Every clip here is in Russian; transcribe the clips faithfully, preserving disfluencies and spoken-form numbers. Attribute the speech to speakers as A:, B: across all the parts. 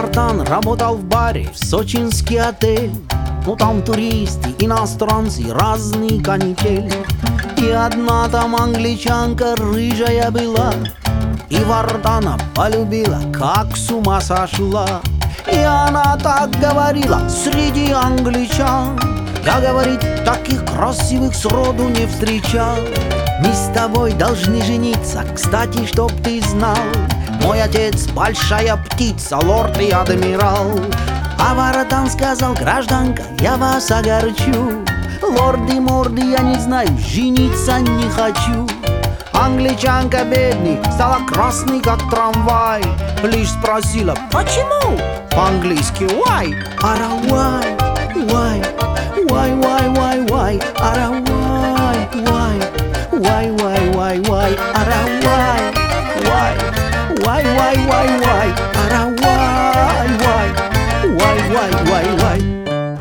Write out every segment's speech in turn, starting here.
A: Вартан работал в баре в сочинский отель. Ну там туристы, иностранцы, разные канители. И одна там англичанка рыжая была, и Вартана полюбила, как с ума сошла. И она так говорила среди англичан: я, говорит, таких красивых сроду не встречал. Мы с тобой должны жениться, кстати, чтоб ты знал. Мой отец большая птица, лорд и адмирал. А Вартан сказал: гражданка, я вас огорчу. Лорды-морды, я не знаю, жениться не хочу. Англичанка бедный стала красной, как трамвай. Лишь спросила: почему? По-английски why? Ара why, why, why, why, why, why? Ара why, why, why, why, why, why? Ара why, why, why, why, why, why? Ара why, why, why, why, why, why?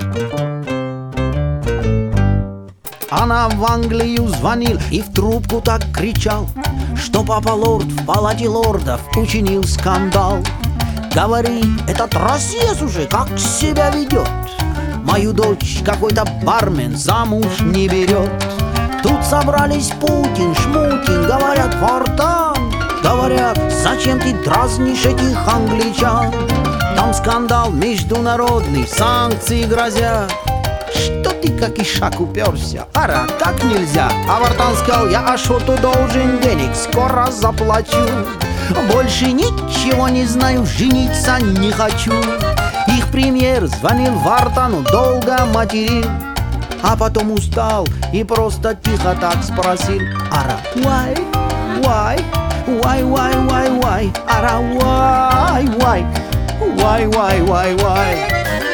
A: Она в Англию звонил и в трубку так кричал, что папа лорд в палате лордов учинил скандал. Говорит: этот Россия уже как себя ведет, мою дочь какой-то бармен замуж не берет. Тут собрались Путин, Шмутин, говорят: Вартан, говорят, зачем ты дразнишь этих англичан? Там скандал международный, санкции грозят. Что ты как ишак уперся? Ара, так нельзя. А Вартан сказал: я Ашоту должен денег, скоро заплачу. Больше ничего не знаю, жениться не хочу. Их премьер звонил Вартану, долго материл, а потом устал и просто тихо так спросил: Ара, why, why, why, why, why, why? Ара, why, why, why, why, why, why?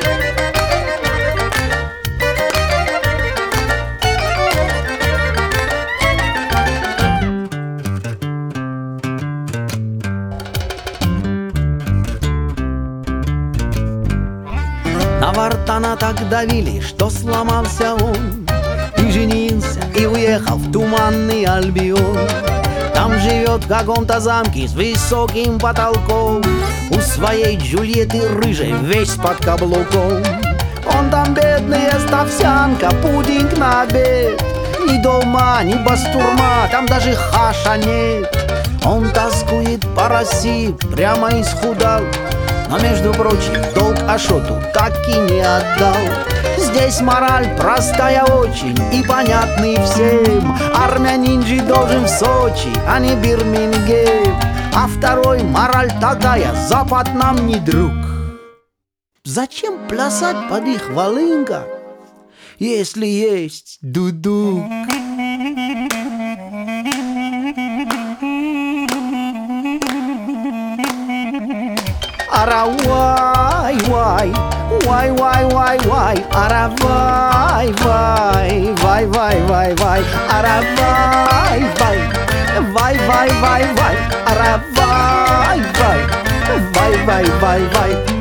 A: На Вартана так давили, что сломался он, и женился, и уехал в туманный Альбион. Там живет в каком-то замке с высоким потолком, у своей Джульетты рыжей весь под каблуком. Он там бедный, ест овсянка, пудинг на обед. Ни дома, ни бастурма, там даже хаша нет. Он тоскует по России, прямо исхудал, но, между прочим, долг Ашоту так и не отдал. Здесь мораль простая очень и понятный всем. Армянин же должен в Сочи, а не Бирмингем. А второй мораль такая: Запад нам не друг. Зачем плясать под их волынках, если есть дудук? Ара why, why, why, why, why, why? Ара why, why, why, why, why, why? Ара why, why, why, why, why, why? Ара why, why, why, why, why, why?